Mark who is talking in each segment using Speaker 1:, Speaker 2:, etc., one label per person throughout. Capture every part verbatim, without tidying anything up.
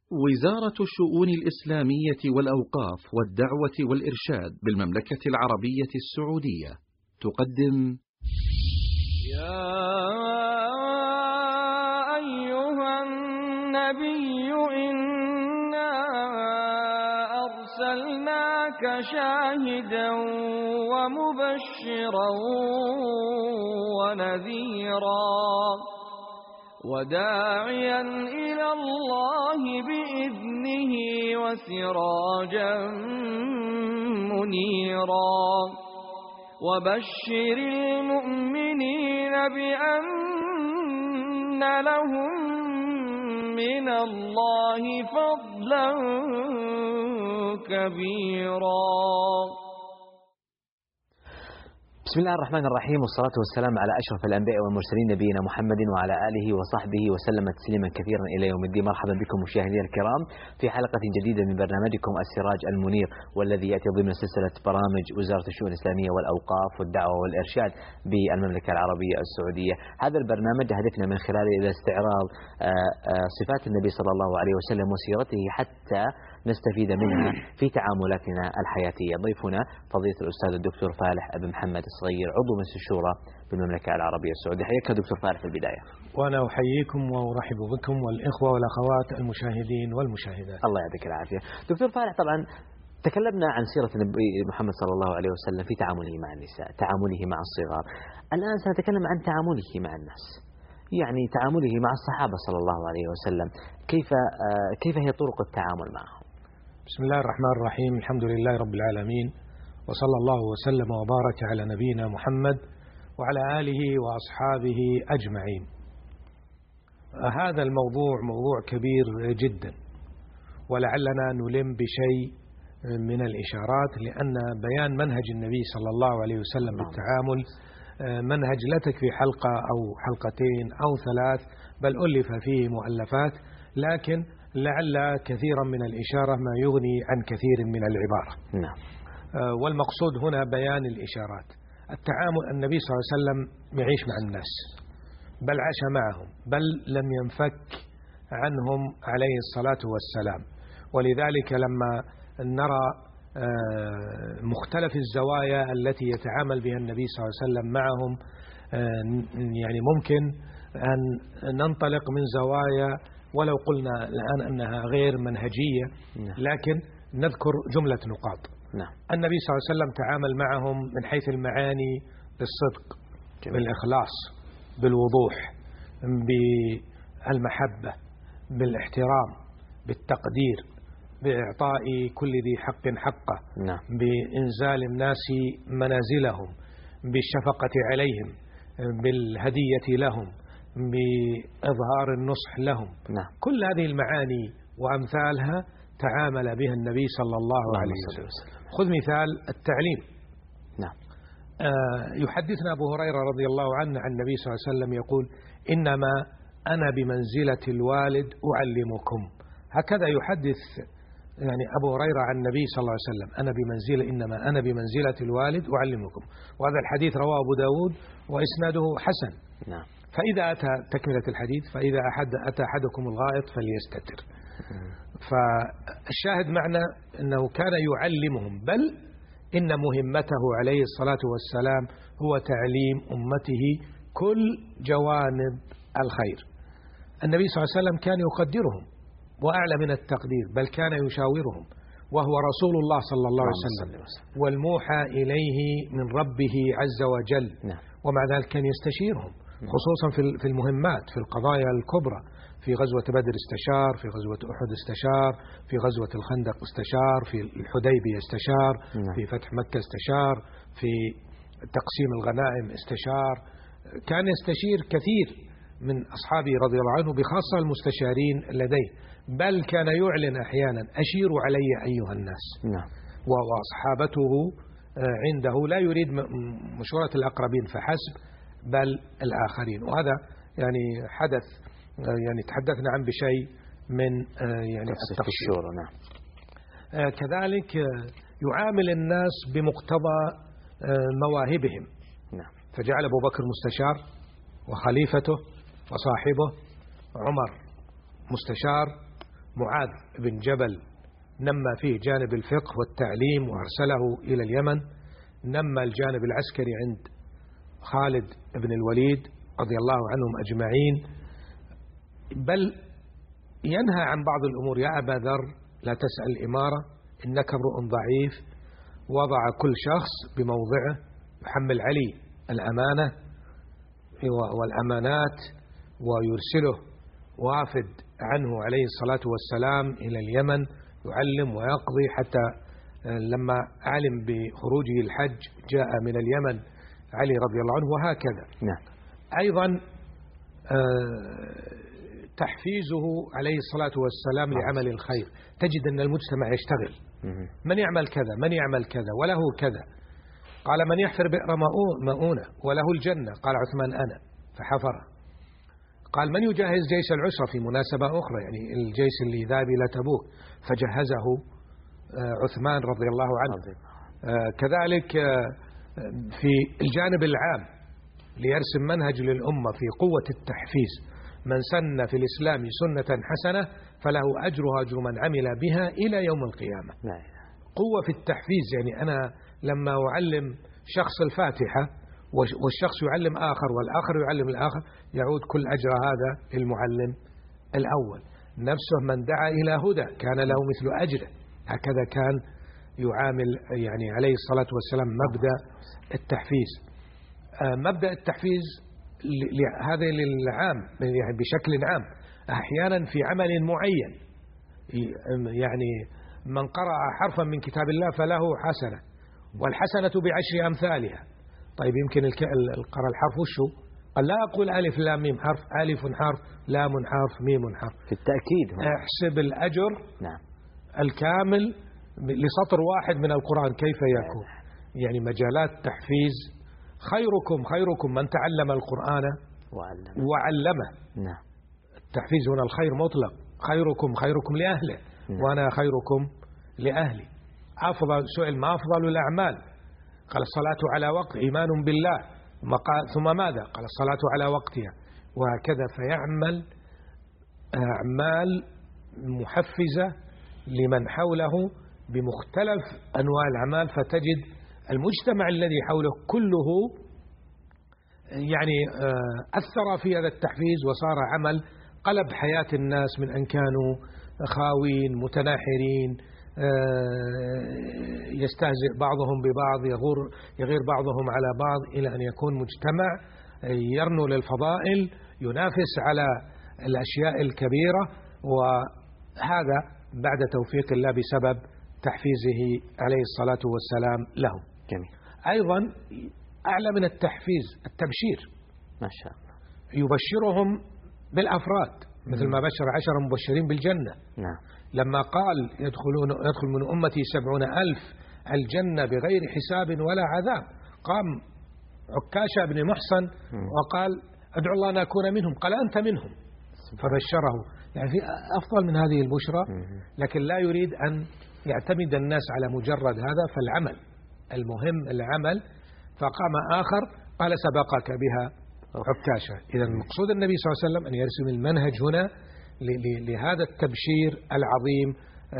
Speaker 1: وزارة الشؤون الإسلامية والأوقاف والدعوة والإرشاد بالمملكة العربية السعودية تقدم
Speaker 2: يا أيها النبي إنا أرسلناك شاهدا ومبشرا ونذيرا وداعيا إلى الله بإذنه وسراجا منيرا وبشر المؤمنين بأن لهم من الله فضلا كبيرا.
Speaker 3: بسم الله الرحمن الرحيم، والصلاة والسلام على أشرف الأنبياء والمرسلين نبينا محمد وعلى آله وصحبه وسلم تسليما كثيرا إلى يوم الدين. مرحبا بكم مشاهدينا الكرام في حلقة جديدة من برنامجكم السراج المنير، والذي يأتي ضمن سلسلة برامج وزارة الشؤون الإسلامية والأوقاف والدعوة والإرشاد بالمملكة العربية السعودية. هذا البرنامج هدفنا من خلاله إلى استعراض صفات النبي صلى الله عليه وسلم وسيرته حتى نستفيد منها في تعاملاتنا الحياتية. ضيفنا فضيلة الأستاذ الدكتور فالح أبي محمد الصغير، عضو مجلس الشورى بالمملكة العربية السعودية. حياك دكتور فالح في البداية.
Speaker 4: وأنا أحييكم وأرحب بكم والإخوة والأخوات المشاهدين والمشاهدات.
Speaker 3: الله يعطيك العافية. دكتور فالح، طبعا تكلمنا عن سيرة النبي محمد صلى الله عليه وسلم في تعامله مع النساء، تعامله مع الصغار. الآن سنتكلم عن تعامله مع الناس، يعني تعامله مع الصحابة صلى الله عليه وسلم. كيف كيف هي طرق التعامل معهم؟
Speaker 4: بسم الله الرحمن الرحيم، الحمد لله رب العالمين، وصلى الله وسلم وبارك على نبينا محمد وعلى آله وأصحابه أجمعين. هذا الموضوع موضوع كبير جدا، ولعلنا نلم بشيء من الإشارات، لأن بيان منهج النبي صلى الله عليه وسلم بالتعامل منهج لا تكفي حلقة أو حلقتين أو ثلاث، بل ألف فيه مؤلفات، لكن لعل كثيرا من الإشارة ما يغني عن كثير من العبارة.
Speaker 3: نعم.
Speaker 4: والمقصود هنا بيان الإشارات. التعامل، النبي صلى الله عليه وسلم يعيش مع الناس، بل عاش معهم، بل لم ينفك عنهم عليه الصلاة والسلام. ولذلك لما نرى مختلف الزوايا التي يتعامل بها النبي صلى الله عليه وسلم معهم، يعني ممكن أن ننطلق من زوايا ولو قلنا الآن أنها غير منهجية، لكن نذكر جملة نقاط.
Speaker 3: نعم.
Speaker 4: النبي صلى الله عليه وسلم تعامل معهم من حيث المعاني بالصدق، جميل. بالإخلاص، بالوضوح، بالمحبة، بالاحترام، بالتقدير، بإعطاء كل ذي حق حقه.
Speaker 3: نعم.
Speaker 4: بإنزال الناس منازلهم، بالشفقة عليهم، بالهدية لهم، بإظهار النصح لهم.
Speaker 3: نعم.
Speaker 4: كل هذه المعاني وأمثالها تعامل بها النبي صلى الله عليه وسلم. خذ مثال التعليم.
Speaker 3: نعم.
Speaker 4: آه يحدثنا أبو هريرة رضي الله عنه عن النبي صلى الله عليه وسلم يقول: إنما أنا بمنزلة الوالد أعلمكم. هكذا يحدث يعني أبو هريرة عن النبي صلى الله عليه وسلم: أنا بمنزلة إنما أنا بمنزلة الوالد أعلمكم. وهذا الحديث رواه أبو داود وإسناده حسن.
Speaker 3: نعم.
Speaker 4: فإذا أتى تكملة الحديث: فإذا أحد أتى أحدكم الغائط فليستتر. فالشاهد معنا أنه كان يعلمهم، بل إن مهمته عليه الصلاة والسلام هو تعليم أمته كل جوانب الخير. النبي صلى الله عليه وسلم كان يقدرهم وأعلى من التقدير، بل كان يشاورهم، وهو رسول الله صلى الله عليه وسلم والموحى إليه من ربه عز وجل.
Speaker 3: نعم.
Speaker 4: ومع ذلك كان يستشيرهم، خصوصا في المهمات، في القضايا الكبرى. في غزوة بدر استشار، في غزوة أحد استشار، في غزوة الخندق استشار، في الحديبية استشار، في فتح مكة استشار، في تقسيم الغنائم استشار. كان يستشير كثير من أصحابه رضي الله عنه، بخاصة المستشارين لديه، بل كان يعلن أحيانا: أشيروا علي أيها الناس.
Speaker 3: نعم.
Speaker 4: وصحابته عنده لا يريد مشورة الأقربين فحسب، بل الآخرين. وهذا يعني حدث، يعني تحدثنا عن بشيء من يعني
Speaker 3: التخشير. نعم.
Speaker 4: كذلك يعامل الناس بمقتضى مواهبهم.
Speaker 3: نعم.
Speaker 4: فجعل أبو بكر مستشار، وخليفته وصاحبه عمر مستشار، معاذ بن جبل نمى فيه جانب الفقه والتعليم وأرسله إلى اليمن، نمى الجانب العسكري عند خالد بن الوليد رضي الله عنهم أجمعين، بل ينهى عن بعض الأمور. يا أبا ذر لا تسأل الإمارة إنك امرؤ ضعيف. وضع كل شخص بموضعه، يحمل علي الأمانة والأمانات ويرسله وافد عنه عليه الصلاة والسلام إلى اليمن يعلم ويقضي، حتى لما علم بخروجه الحج جاء من اليمن علي رضي الله عنه، وهكذا.
Speaker 3: نعم.
Speaker 4: أيضا تحفيزه عليه الصلاة والسلام لعمل الخير. تجد أن المجتمع يشتغل، من يعمل كذا من يعمل كذا وله كذا. قال من يحفر بئر مؤونة وله الجنة، قال عثمان أنا فحفر. قال من يجهز جيش العسرة في مناسبة أخرى، يعني الجيش اللي ذهب إلى تبوك فجهزه عثمان رضي الله عنه. كذلك في الجانب العام ليرسم منهج للأمة في قوة التحفيز. من سن في الإسلام سنة حسنة فله أجرها أجر من عمل بها إلى يوم القيامة. قوة في التحفيز، يعني أنا لما أعلم شخص الفاتحة والشخص يعلم آخر والآخر يعلم الآخر، يعود كل أجر هذا للمعلم الأول. نفسه من دعا إلى هدى كان له مثل أجره. هكذا كان يعامل يعني عليه الصلاة والسلام مبدأ التحفيز. مبدأ التحفيز هذا للعام يعني بشكل عام. أحيانا في عمل معين، يعني من قرأ حرفا من كتاب الله فله حسنة، والحسنة بعشر أمثالها. طيب يمكن القرأ الحرف وشو؟ قال لا أقول ألف لام ميم حرف، ألف حرف لام حرف ميم حرف.
Speaker 3: في التأكيد
Speaker 4: احسب الأجر
Speaker 3: نعم
Speaker 4: الكامل لسطر واحد من القرآن كيف يكون. يعني مجالات تحفيز. خيركم خيركم من تعلم القرآن
Speaker 3: وعلمه,
Speaker 4: وعلمه.
Speaker 3: نعم.
Speaker 4: التحفيز هنا الخير مطلق. خيركم خيركم لأهله. نعم. وأنا خيركم لأهلي. أفضل سؤال ما أفضل الأعمال؟ قال الصلاة على وقت، إيمان بالله. ثم ماذا؟ قال الصلاة على وقتها. وهكذا فيعمل أعمال محفزة لمن حوله بمختلف أنواع الأعمال، فتجد المجتمع الذي حوله كله يعني أثر في هذا التحفيز، وصار عمل قلب حياة الناس من أن كانوا خاوين متناحرين، يستهزئ بعضهم ببعض، يغور يغير بعضهم على بعض، إلى أن يكون مجتمع يرنو للفضائل، ينافس على الأشياء الكبيرة. وهذا بعد توفيق الله بسبب تحفيزه عليه الصلاة والسلام لهم.
Speaker 3: جميل.
Speaker 4: أيضا أعلى من التحفيز التبشير.
Speaker 3: ما شاء الله.
Speaker 4: يبشرهم بالأفراد مثل ما بشر عشر مبشرين بالجنة.
Speaker 3: نعم.
Speaker 4: لما قال يدخلون يدخل من أمتي سبعون ألف الجنة بغير حساب ولا عذاب، قام عكاشة بن محصن وقال أدعو الله أن أكون منهم، قال أنت منهم، فبشره. يعني في أفضل من هذه البشرى، لكن لا يريد أن يعتمد الناس على مجرد هذا، فالعمل المهم العمل. فقام آخر قال سبقك بها عكاشة. إذا المقصود النبي صلى الله عليه وسلم أن يرسم المنهج هنا لهذا التبشير العظيم.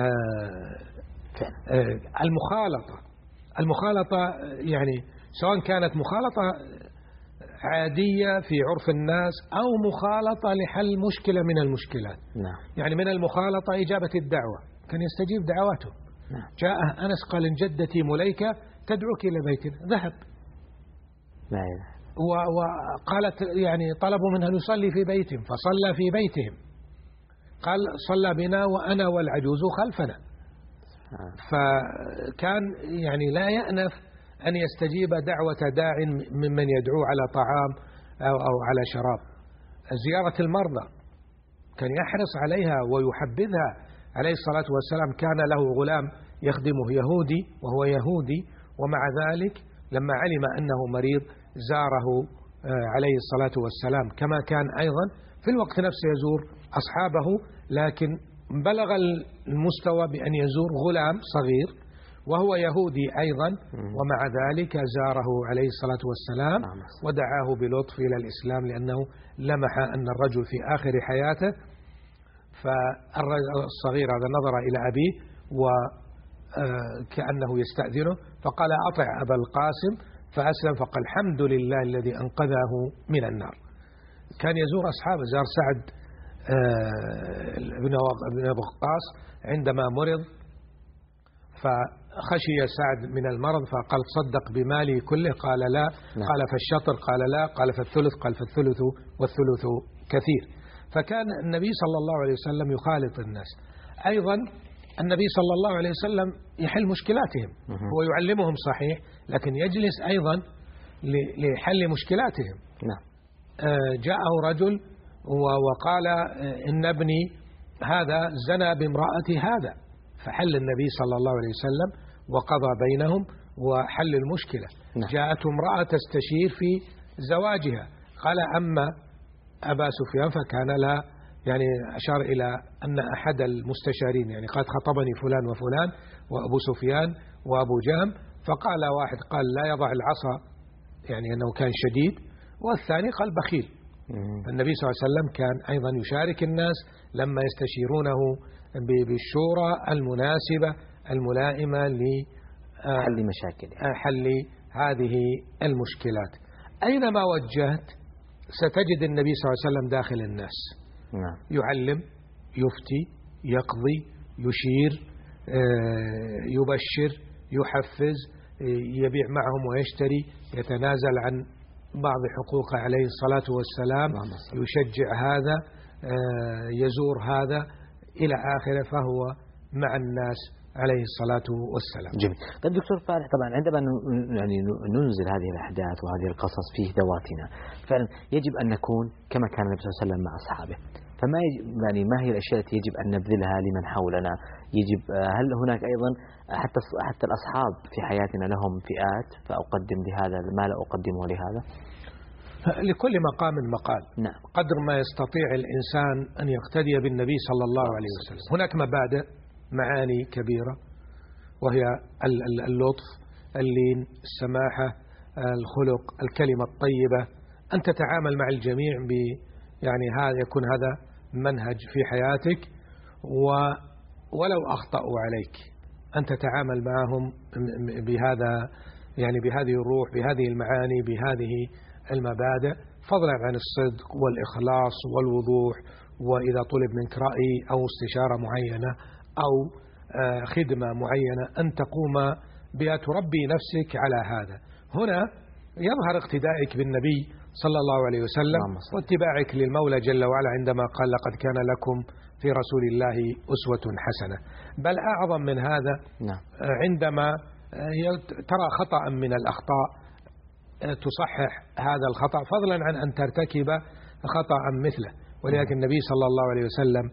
Speaker 4: المخالطة المخالطة يعني سواء كانت مخالطة عادية في عرف الناس أو مخالطة لحل مشكلة من المشكلات.
Speaker 3: نعم.
Speaker 4: يعني من المخالطة إجابة الدعوة، كان يستجيب دعواته.
Speaker 3: نعم.
Speaker 4: جاء أنس قال إن جدتي مليكة تدعوك إلى بيتنا، ذهب.
Speaker 3: لا.
Speaker 4: وقالت يعني طلبوا منها أن يصلي في بيتهم فصلى في بيتهم، قال صلى بنا وأنا والعجوز خلفنا. فكان يعني لا يأنف أن يستجيب دعوة داع ممن يدعو على طعام أو, أو على شراب. زيارة المرضى كان يحرص عليها ويحبذها عليه الصلاة والسلام. كان له غلام يخدمه يهودي وهو يهودي، ومع ذلك لما علم أنه مريض زاره عليه الصلاة والسلام، كما كان أيضا في الوقت نفسه يزور أصحابه، لكن بلغ المستوى بأن يزور غلام صغير وهو يهودي أيضا، ومع ذلك زاره عليه الصلاة والسلام ودعاه بلطف إلى الإسلام، لأنه لمح أن الرجل في آخر حياته فالصغير هذا نظر إلى أبيه وكأنه يستأذنه فقال أطع أبا القاسم، فأسلم فقال الحمد لله الذي أنقذه من النار. كان يزور أصحابه، زار سعد بن أبي وقاص عندما مرض، فخشي سعد من المرض فقال تصدق بمالي كله، قال لا. قال فالشطر، قال لا. قال فالثلث، قال فالثلث والثلث كثير. فكان النبي صلى الله عليه وسلم يخالط الناس. أيضا النبي صلى الله عليه وسلم يحل مشكلاتهم، هو يعلمهم صحيح، لكن يجلس أيضا لحل مشكلاتهم. جاءه رجل وقال إن ابني هذا زنى بامرأة هذا، فحل النبي صلى الله عليه وسلم وقضى بينهم وحل المشكلة. جاءته امرأة تستشير في زواجها، قال أما أبا سفيان فكان لا، يعني أشار إلى أن أحد المستشارين يعني قد خطبني فلان وفلان وأبو سفيان وأبو جهم، فقال واحد قال لا يضع العصا، يعني أنه كان شديد، والثاني قال بخيل. النبي صلى الله عليه وسلم كان أيضا يشارك الناس لما يستشيرونه بالشورى المناسبة الملائمة لحل
Speaker 3: مشاكل
Speaker 4: حل هذه المشكلات. أينما وجهت ستجد النبي صلى الله عليه وسلم داخل الناس، يعلم، يفتي، يقضي، يشير، يبشر، يحفز، يبيع معهم ويشتري، يتنازل عن بعض حقوقه عليه الصلاة والسلام، يشجع هذا، يزور هذا إلى آخره، فهو مع الناس عليه الصلاة والسلام.
Speaker 3: جميل. طيب دكتور فالح، طبعا عندما يعني ننزل هذه الأحداث وهذه القصص في ذواتنا فعلا يجب أن نكون كما كان النبي صلى الله عليه وسلم مع أصحابه، فما يجب يعني ما هي الأشياء التي يجب أن نبذلها لمن حولنا؟ يجب هل هناك أيضا حتى حتى الأصحاب في حياتنا لهم فئات، فأقدم لهذا ما لا أقدمه لهذا؟
Speaker 4: لكل مقام مقال.
Speaker 3: نعم.
Speaker 4: قدر ما يستطيع الإنسان أن يقتدي بالنبي صلى الله عليه وسلم. هناك مبادئ، معاني كبيرة، وهي اللطف، اللين، السماحة، الخلق، الكلمة الطيبة، أن تتعامل مع الجميع ب يعني هذا يكون هذا منهج في حياتك، ولو أخطأوا عليك أن تتعامل معهم بهذا يعني بهذه الروح، بهذه المعاني، بهذه المبادئ، فضلا عن الصدق والإخلاص والوضوح. وإذا طلب منك رأي أو استشارة معينة أو خدمة معينة أن تقوم بها، تربي نفسك على هذا. هنا يظهر اقتدائك بالنبي صلى الله عليه وسلم واتباعك للمولى جل وعلا عندما قال لقد كان لكم في رسول الله أسوة حسنة. بل أعظم من هذا عندما ترى خطأ من الأخطاء تصحح هذا الخطأ، فضلا عن أن ترتكب خطأ مثله. ولكن النبي صلى الله عليه وسلم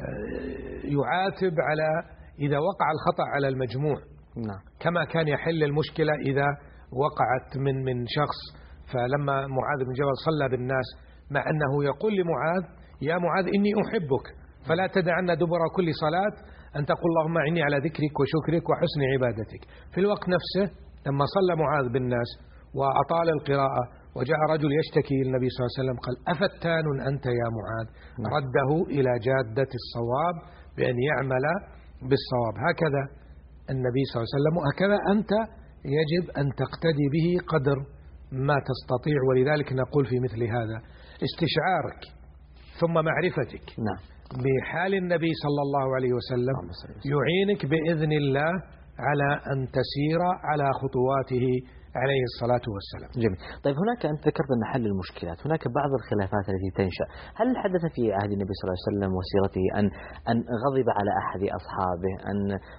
Speaker 4: يعاتب على إذا وقع الخطأ على المجموع، كما كان يحل المشكلة إذا وقعت من من شخص. فلما معاذ بن جبل صلى بالناس مع أنه يقول لمعاذ يا معاذ إني أحبك فلا تدعن دبر كل صلاة أن تقول اللهم أعني على ذكرك وشكرك وحسن عبادتك. في الوقت نفسه لما صلى معاذ بالناس وأطال القراءة وجاء رجل يشتكي للنبي صلى الله عليه وسلم قال أفتان أنت يا معاذ، رده إلى جادة الصواب بأن يعمل بالصواب. هكذا النبي صلى الله عليه وسلم، وهكذا أنت يجب أن تقتدي به قدر ما تستطيع. ولذلك نقول في مثل هذا استشعارك ثم معرفتك
Speaker 3: نعم.
Speaker 4: بحال النبي صلى الله عليه وسلم يعينك بإذن الله على أن تسير على خطواته عليه الصلاة والسلام.
Speaker 3: جميل. طيب هناك أنت ذكرت أن حل المشكلات، هناك بعض الخلافات التي تنشأ، هل حدث في عهد النبي صلى الله عليه وسلم وسيرته أن أن غضب على أحد أصحابه، أن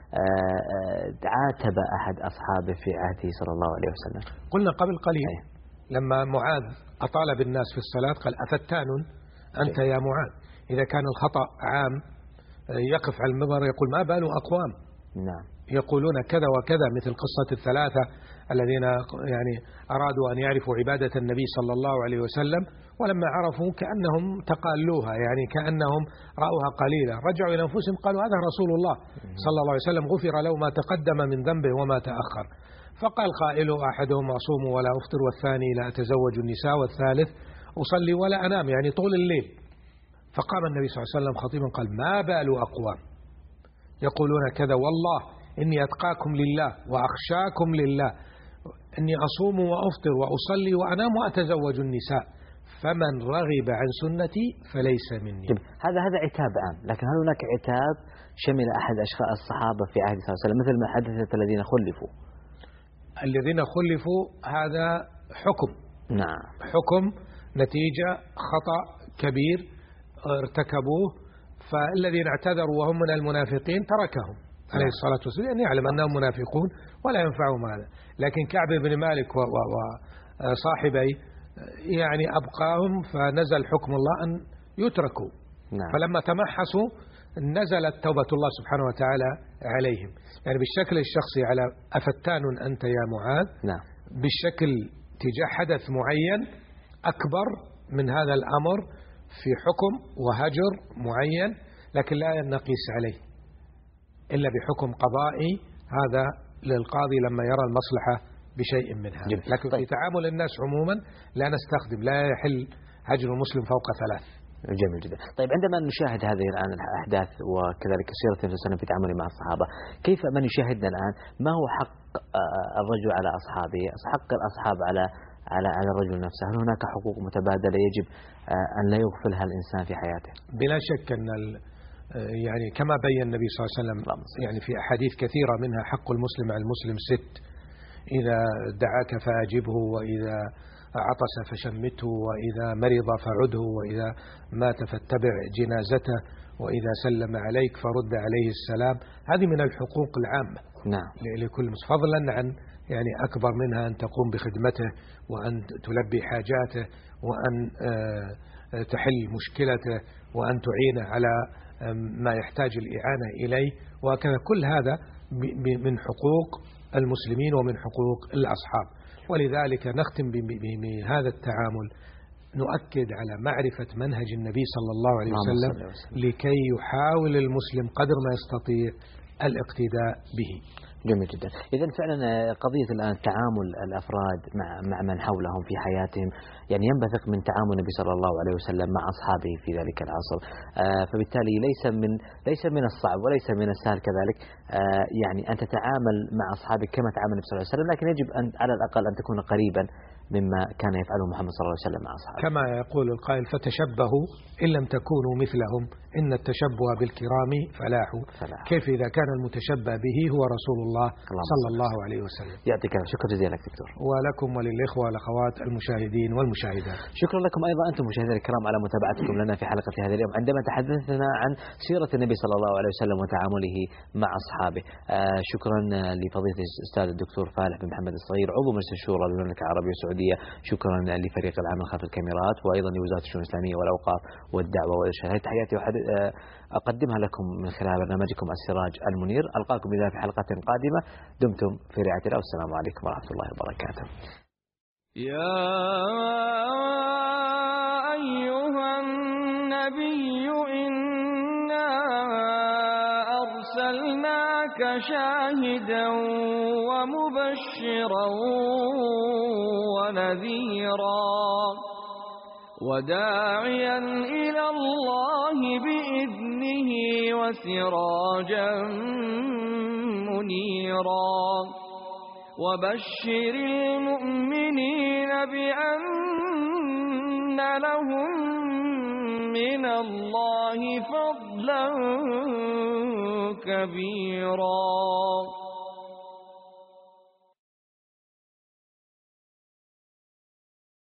Speaker 3: عاتب أحد أصحابه في عهده صلى الله عليه وسلم؟
Speaker 4: قلنا قبل قليل أيه. لما معاذ أطال بالناس في الصلاة قال أفتان أنت يا معاذ. إذا كان الخطأ عام يقف على المنبر يقول ما بال أقوام
Speaker 3: نعم
Speaker 4: يقولون كذا وكذا، مثل قصة الثلاثة الذين يعني أرادوا أن يعرفوا عبادة النبي صلى الله عليه وسلم، ولما عرفوا كأنهم تقالوها، يعني كأنهم رأوها قليلة، رجعوا إلى أنفسهم قالوا هذا رسول الله صلى الله عليه وسلم غفر له ما تقدم من ذنبه وما تأخر. فقال قائل أحدهم أصوم ولا أفطر، والثاني لا أتزوج النساء، والثالث أصلي ولا أنام، يعني طول الليل. فقام النبي صلى الله عليه وسلم خطيبا قال: ما بال أقوام يقولون كذا، والله إني أتقاكم لله وأخشاكم لله، إني أصوم وأفطر وأصلي وأنام وأتزوج النساء، فمن رغب عن سنتي فليس مني.
Speaker 3: هذا هذا عتاب عام، لكن هل هناك عتاب شمل أحد أشخاص الصحابة في عهد صلى الله عليه وسلم مثل ما حدثت الذين خلفوا؟
Speaker 4: الذين خلفوا هذا حكم،
Speaker 3: نعم،
Speaker 4: حكم نتيجة خطأ كبير ارتكبوه، فالذين اعتذروا وهم من المنافقين تركهم عليه الصلاة والسلام، يعني يعلم أنهم منافقون ولا ينفعهم هذا. لكن كعب بن مالك وصاحبي يعني أبقاهم، فنزل حكم الله أن يتركوا.
Speaker 3: نعم.
Speaker 4: فلما تمحصوا نزلت توبة الله سبحانه وتعالى عليهم، يعني بالشكل الشخصي على أفتان أنت يا معاذ.
Speaker 3: نعم.
Speaker 4: بالشكل تجاه حدث معين أكبر من هذا الأمر في حكم وهجر معين، لكن لا نقيس عليه إلا بحكم قضائي، هذا للقاضي لما يرى المصلحة بشيء منها. لكن طيب. في تعامل الناس عموما لا نستخدم، لا يحل هجر المسلم فوق ثلاث.
Speaker 3: جميل جدا. طيب عندما نشاهد هذه الآن الأحداث وكذلك سيرة النبي صلى الله عليه وسلم في تعامله مع الصحابة، كيف من يشاهدنا الآن ما هو حق الرجل على أصحابه، حق الأصحاب على على على الرجل نفسه؟ هل هناك حقوق متبادلة يجب أن لا يغفلها الإنسان في حياته؟
Speaker 4: بلا شك أن يعني كما بين النبي صلى الله عليه وسلم يعني في أحاديث كثيرة منها حق المسلم على المسلم ست: إذا دعاك فأجبه، وإذا عطس فشمته، وإذا مرض فعده، وإذا مات فاتبع جنازته، وإذا سلم عليك فرد عليه السلام. هذه من الحقوق العامة.
Speaker 3: نعم.
Speaker 4: لكل مسلم، فضلا عن يعني أكبر منها أن تقوم بخدمته، وأن تلبي حاجاته، وأن تحل مشكلته، وأن تعينه على ما يحتاج الإعانة إليه، وكذا. كل هذا من حقوق المسلمين ومن حقوق الأصحاب. ولذلك نختم بهذا التعامل نؤكد على معرفة منهج النبي صلى الله عليه وسلم لكي يحاول المسلم قدر ما يستطيع الاقتداء به.
Speaker 3: جميل جدا. إذن فعلا قضية الآن تعامل الأفراد مع مع من حولهم في حياتهم يعني ينبثق من تعامل النبي صلى الله عليه وسلم مع أصحابه في ذلك العصر، آه فبالتالي ليس من ليس من الصعب وليس من السهل كذلك آه يعني أن تتعامل مع أصحابك كما تعامل النبي صلى الله عليه وسلم، لكن يجب أن على الأقل أن تكون قريبا مما كان يفعله محمد صلى الله عليه وسلم مع أصحابه.
Speaker 4: كما يقول القائل: فتشبهوا إن لم تكونوا مثلهم إن التشبه بالكرام فلاح.
Speaker 3: فلاح.
Speaker 4: كيف إذا كان المتشبه به هو رسول الله صلى الله عليه وسلم.
Speaker 3: يعطيك شكرا جزيلا لك دكتور.
Speaker 4: ولكم وللإخوة والأخوات المشاهدين والمشاهدات.
Speaker 3: شكرا لكم أيضا أنتم مشاهدينا الكرام على متابعتكم لنا في حلقة هذا اليوم، عندما تحدثنا عن سيرة النبي صلى الله عليه وسلم وتعامله مع أصحابه. آه شكرا لفضيلة الأستاذ الدكتور فالح بن محمد الصغير عضو مجلس الشورى للمملكة العربية السعودية. شكرا لفريق العمل خلف الكاميرات، وأيضا لوزارة الشؤون الإسلامية والأوقاف والدعوة والإرشاد. هذه تحياتي أقدمها لكم من خلال برنامجكم السراج المنير. ألقاكم بذلك في حلقة قادمة، دمتم في رعاية الله، والسلام عليكم ورحمة الله وبركاته.
Speaker 2: يا أيها النبي إنا أرسلناك شاهدا ومبشرا ونذيرا وداعيا إلى الله بإذنه وسراجا منيرا وبشر المؤمنين بأن لهم من الله فضلا كبيرا.